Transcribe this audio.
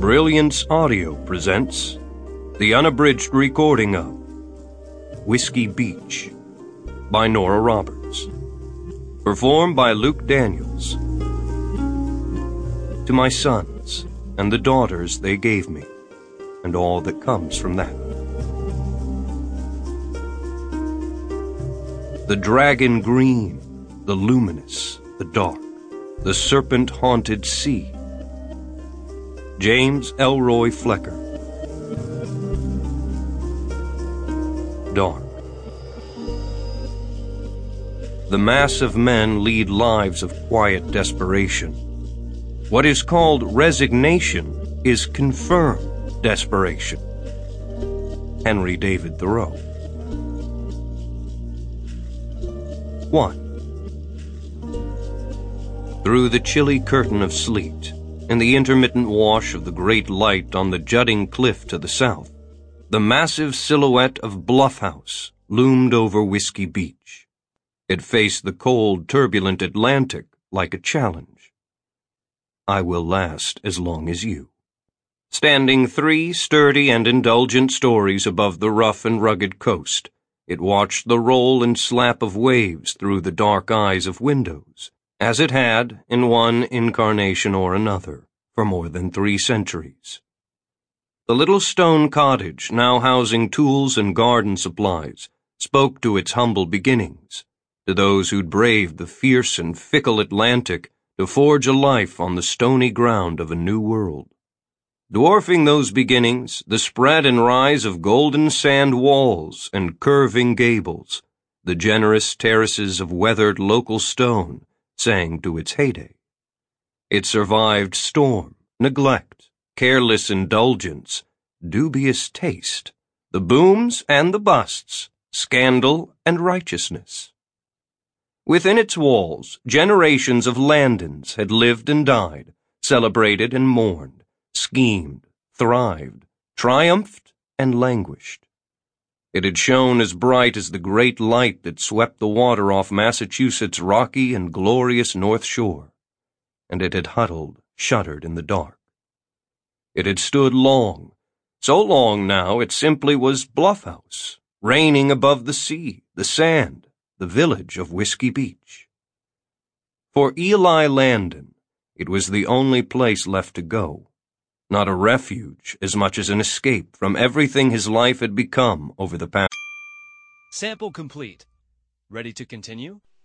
Brilliance Audio presents the unabridged recording of Whiskey Beach by Nora Roberts, performed by Luke Daniels. To my sons and the daughters they gave me, and all that comes from that. The dragon green, the luminous, the dark, the serpent-haunted sea. James Elroy Flecker. Dark. The mass of men lead lives of quiet desperation. What is called resignation is confirmed desperation. Henry David Thoreau. 1. Through the chilly curtain of sleet, in the intermittent wash of the great light on the jutting cliff to the south, the massive silhouette of Bluff House loomed over Whiskey Beach. It faced the cold, turbulent Atlantic like a challenge. I will last as long as you. Standing 3 sturdy and indulgent stories above the rough and rugged coast, it watched the roll and slap of waves through the dark eyes of windows, as it had, in one incarnation or another, for more than 3 centuries. The little stone cottage, now housing tools and garden supplies, spoke to its humble beginnings, to those who'd braved the fierce and fickle Atlantic to forge a life on the stony ground of a new world. Dwarfing those beginnings, the spread and rise of golden sand walls and curving gables, the generous terraces of weathered local stone, sang to its heyday. It survived storm, neglect, careless indulgence, dubious taste, the booms and the busts, scandal and righteousness. Within its walls, generations of Landons had lived and died, celebrated and mourned, schemed, thrived, triumphed, and languished. It had shone as bright as the great light that swept the water off Massachusetts' rocky and glorious North Shore, and it had huddled, shuttered in the dark. It had stood long, so long now it simply was Bluff House, reigning above the sea, the sand, the village of Whiskey Beach. For Eli Landon, it was the only place left to go. Not a refuge as much as an escape from everything his life had become over the past. Sample complete. Ready to continue?